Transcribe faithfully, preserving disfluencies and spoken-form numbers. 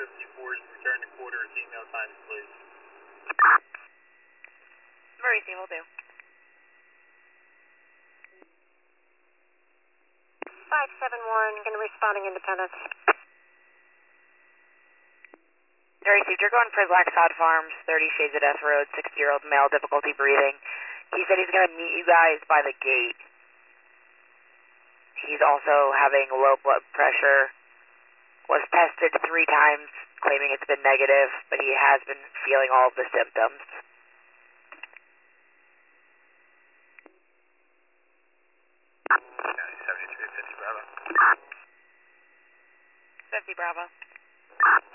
fifty-fours, return to quarters, email times, please. Mauricio will do. five seven one, going to be responding Independence. Mauricio, you're going for Blacksod Farms, thirty Shades of Death Road, sixty-year-old male, difficulty breathing. He said he's going to meet you guys by the gate. He's also having low blood pressure. Was tested three times, claiming it's been negative, but he has been feeling all of the symptoms. seventy-three fifty Bravo. fifty Bravo.